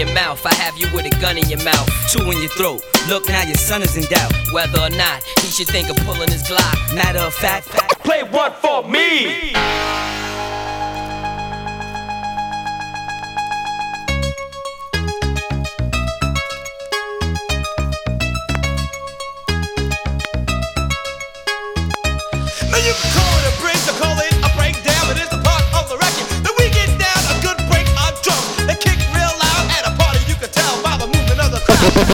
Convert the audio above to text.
your mouth. I have you with a gun in your mouth. Two in your throat. Look, now your son is in doubt. Whether or not he should think of pulling his Glock. Matter of fact, play one for me.